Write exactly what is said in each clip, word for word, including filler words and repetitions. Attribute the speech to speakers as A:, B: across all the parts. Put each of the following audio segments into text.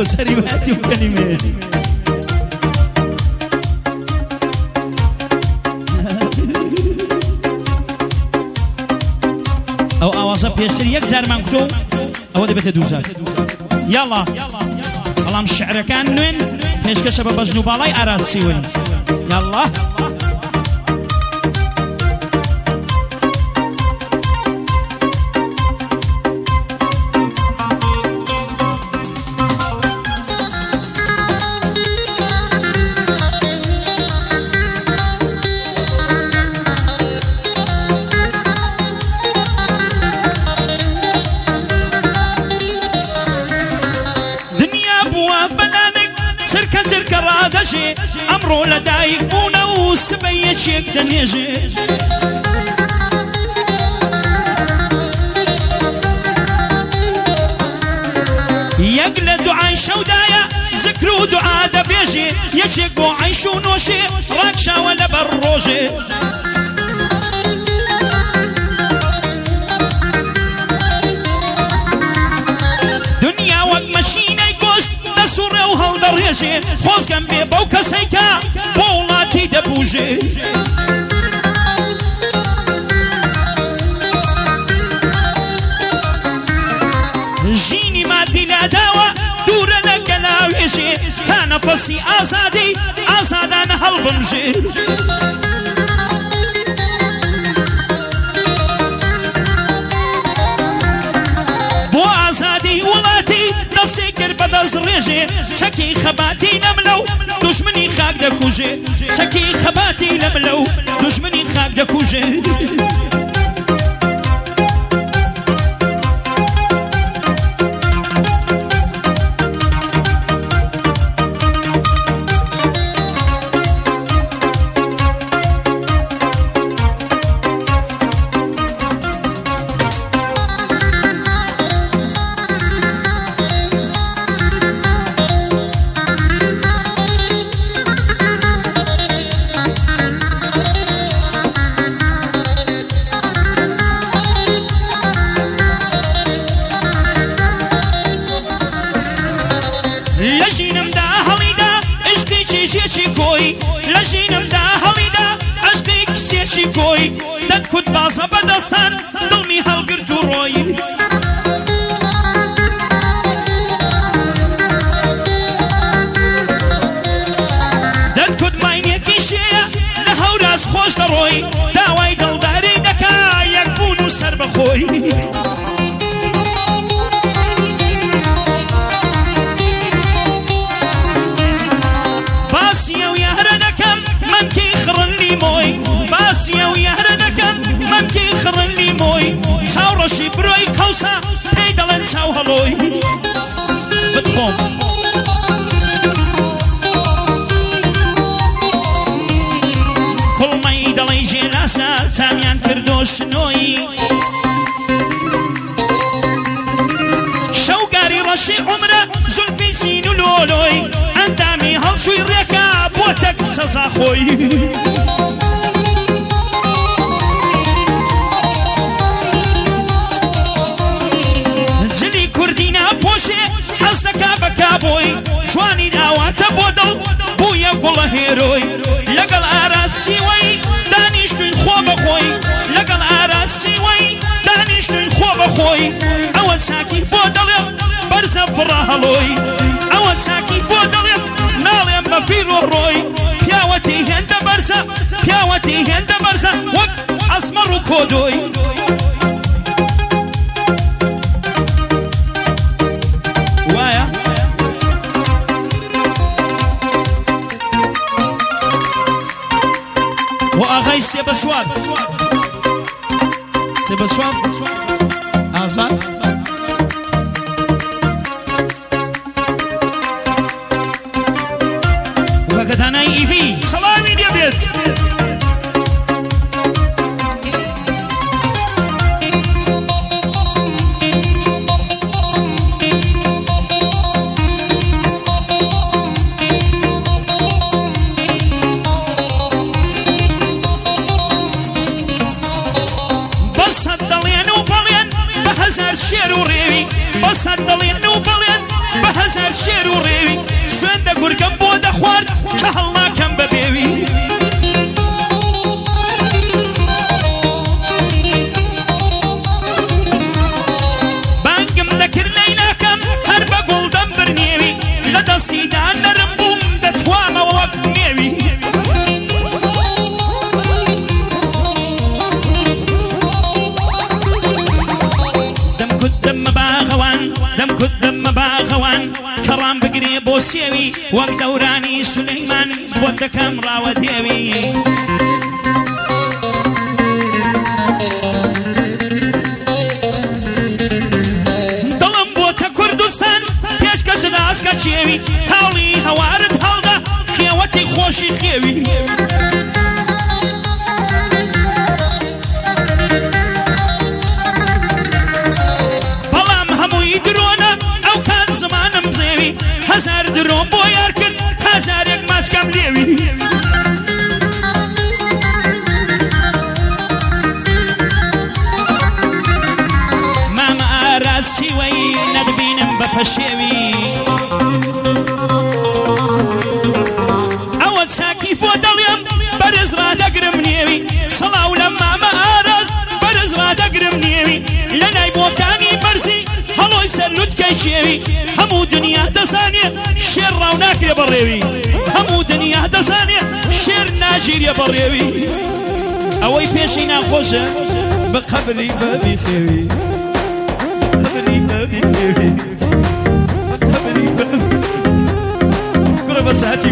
A: كوتري وهاتي وكلمات او اوازا بيشتري يك زار مانكتو او دبت دوزار يلا والله مش الشعر كان وين فيش كشبه بجنوب بالاي اراسي وين يلا أمرو لدايك بونا وسبيت شيك دنيجي يقل دعاء شودايا ذكرو دعاء دبيجي يشيك بو عيشو نوشي راكشا ولا بروجي دنيا وقمشيني قوشت سوره و هەڵدەڕێژێ خۆزگەم بێ بەو کەسەیکە بۆ وڵاتی دەبوژێ ژینی مادی لاداوە دوورە لە گەلاوێژێ تا نەفەسی ئازادی ئازادانە هەڵبمژێ بۆ ئازادی وڵاتی دەستێک کرد بەدەست ڕێژێ چەکی خەباتی لەملەو دوژمنی خاک دەکوژێ چەکی خەباتی لەملەو دوژمنی خاک دەکوژێ کۆی دەتکوت بازە بەدەستان دڵمی هەڵگرت و ڕۆی دەتکوت ماینێکی شێە لە هەوراز خۆش دەڕۆی داوای دڵداری دەکا یەک بوون و سەر بەخۆی باسیە و یارە دەکەم مەمکی خڕنی مۆی باسیە و یارە دەکەم مەمکی خڕنی مۆی چاوڕەشی برۆی قەوسە پێی دەڵێن چاو هەڵۆی بتخۆم کوڵمەی دەڵێی ژێلاسە تامیان کردۆ شنۆی شەوگاری ڕەشی عومرە زولفی سین و لۆلۆی ئەندامی هەڵشووی ڕێکە بۆ تەک سەزا خۆی جلی کوردی ناپۆشێ حەز دەکا بە کابۆی جوانی داواتە بۆ دڵ بوویە گوڵە هێرۆی لەگەڵ ئاراسی وەی دانیشتوین خۆ بەخۆی لەگەڵ ئاراسی وەی دانیشتوین خۆ بەخۆی ئەوە چاکی بۆ دەڵێم بەرزە فڕە هەڵۆی ئەوە چاکی بۆ دەڵێم ناڵێم بە فیر و ڕۆی پیاوەتی هێندە بەرزە پیاوەتی هێندە بەرزە وەک ئەزمەڕ و کۆدۆی وایە و ئاغای سێ بە چوار سێ بە چوار ئازاد وەکەتانای ئیڤی سەڵامی دێبێت بەسەد دەڵێن و بەڵێن بە هەزار شێر و ڕێوی بەسەد دەڵێن و بەڵێن بهزار شێر و ڕێوی سوێندە گورگەم بۆ دەخوارد کە هەڵناکەم بە بێوی بانگم دەکرد لەیلاکەم هەر بە گوڵدەم برنێوی لە دەستیدا نەرم بووم دەتوامەوە وەک نێوی دەمکوت دەممە باغەوان دەمکوت دەممە باغەوان کەڕام بگرێ بۆ سێوی وەک دەورانی سولەیمان بۆ دەکەم ڕاوە دێوی دڵم بۆتە کوردستان پێشکەشت ئاسکە چێوی تاڵی هەوارت هەڵدا خێوەتی خۆشی خێوی هزار درۆم بۆ یار کرد هەزارێک ماچکەم لێوی مامە ئاراسی وەی نەدبینم بە پەشێوی ئەوە چاکی بۆ دەڵێم بەرز ڕادەگرم نێوی سەڵاو لە مامە ئاراز بەرز ڕادەگرم نێوی لە نای بۆکانی بەرزی هەڵۆی سەرلوتکەی شێوی هەموو دنیا دەزانێ شێر ڕاو ناکرێ بەڕێوی هەموو دنیا دەزانێ شێر ناژیرێ بەڕێوی ئەوەی پێشی ناخۆشە بە قەبری بەبی خێوی قەبری بەبی خێوی قەبری بەبی گوڕە بە ساعتی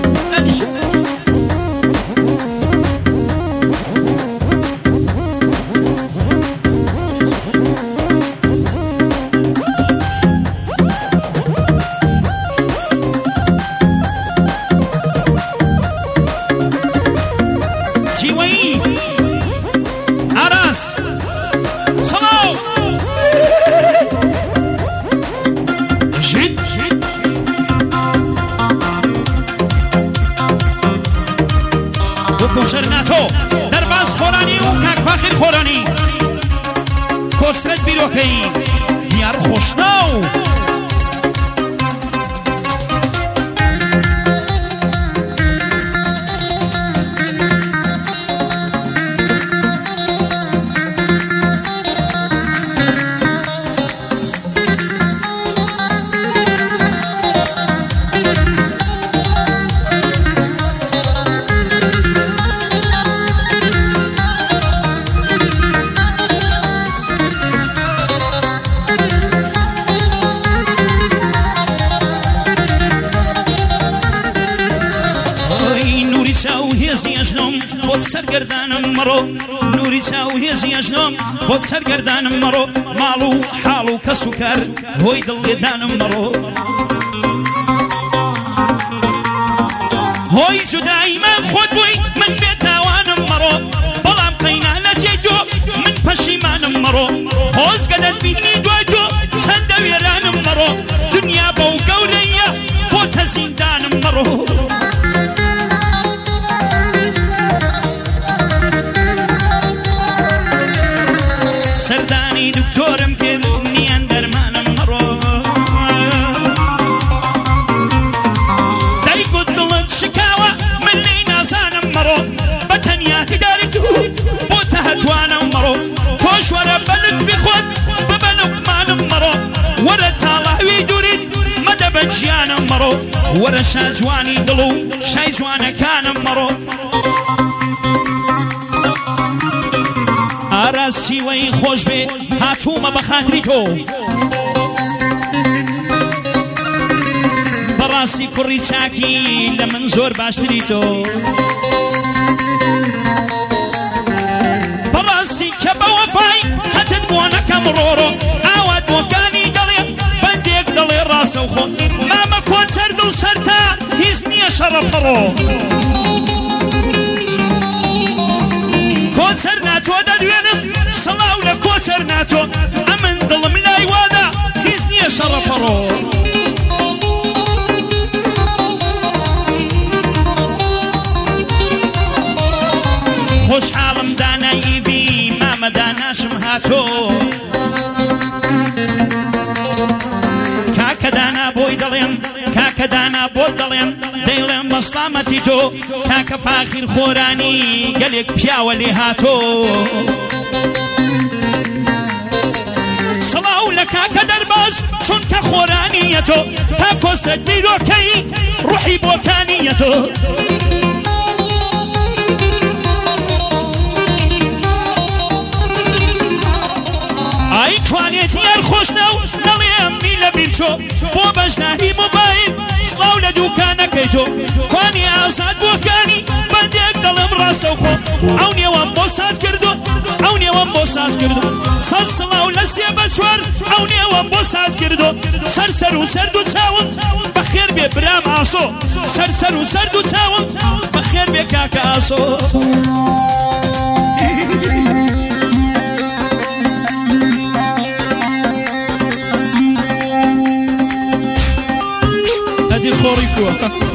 A: ناتۆ دەرباز خۆرانی و کاکفاخر خۆرانی کۆسرەت بیرۆکەی دیار خۆشناو بۆت سەرگەردانم مەڕۆ نوری چاو هێزی ئەژنۆم بۆت سەرگەردانم مەڕۆ ماڵ و حاڵ و کەس و کار هۆی دڵێدانم مەڕۆ هۆی جوداییمان خۆت بووی من بێتاوانم مەڕۆ بەڵام قەینا نەجێی تۆ من پەشیمانم مەڕۆ خۆزگە دەتبینی دوای تۆ چەندە وێرانم مەڕۆ دنیا بەو گەورەیە بۆتە زیندانم مەڕۆ سەردانی دکتۆرم کرد نیان دەرمانم مەڕۆ دایگوت دڵت شکاوە من لێی نازانم مەڕۆ بە تەنیاتی داری تو بۆ تە هەتوانم مەڕۆ تۆش وەرە بەلت بخۆت ببە لوقمانم مەڕۆ وەرە تاڵاوی دوورید مەدە بە گیانم مەڕۆ وەرە شاجوانی دڵ و شای جوانەکانم مەڕۆ ئاراستی وەی خۆش بێ هاتوومە بە خاتری تۆ بەڕاستی کوڕی چاکی لە من زۆر باشتری تۆ بەڕاستی کە بە وەفای هەتت بۆ نەکەم ڕۆڕۆ ئاوات بۆکانی دەڵێ بەندێک دەڵێ ڕاستە و خۆ مامە کۆچەر دڵ سەرتا هیچ نییە شەڕەپەڕۆ کۆچەر ناتۆ دەدوێنم سەڵاو لە کۆچەر ناتۆ ئەمن دڵم لای وادا هیچ نییە شەڕەپەڕۆ خۆشحاڵم دانایی بی مامە داناشم هاتۆ کاکە کاکەدانا بۆی دەڵێم کاکەدانا بۆ دەڵێم دەیڵێم بەسڵامەتی تۆ کاکە فاخیر خۆرانی گەلێک پیاوە لێ هاتۆ سڵاو لە کاکە دەرباز چونکە خۆرانیە تۆ تا کۆسە دیرۆکەی ڕوحی بۆکانیە تۆ ئای توانێت یار خۆشنە و دەڵێم می لە بیرچۆ بۆ بەژناهی مۆبایل سڵاو لە دووکانەکەی تۆ توانی ئازاد بۆکانی بەندێک دەڵێم ڕاستە و خۆ ئەو نێوەم بۆ ساز کردو ئەو نێوەم بۆ ساز کردو سەد سڵاو لە سێ بە چوار ئەو نێوەم بۆ ساز کردو سەر سەر و سەرد و چاوم بەخێر بێ برام ئاسۆ سەر سەر و سەرد و چاوم بەخێر بێ کاکە ئاسۆ هذه خوريكوا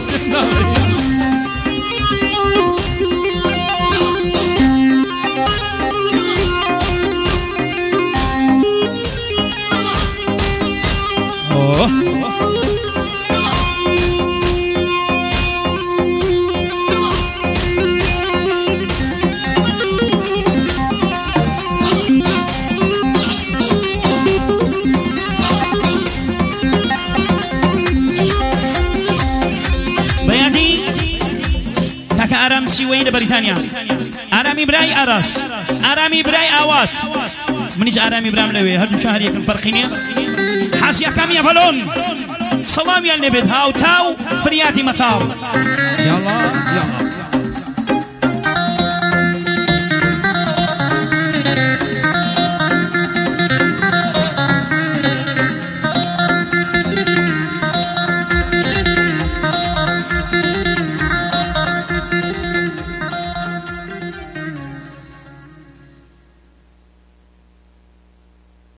A: ئارام سیوەی لە بەریتانیا ئارامی برای ئاراس ئارامی برای ئاوات منیش ئارامی برام لەوێ هەردوو هەر یەکن فەرقی نییە حاسیەکەمی ئەڤەلۆن سەڵامیان لێبێت هاو تاو فریاتی مەتاڵ یاڵڵا یاڵڵا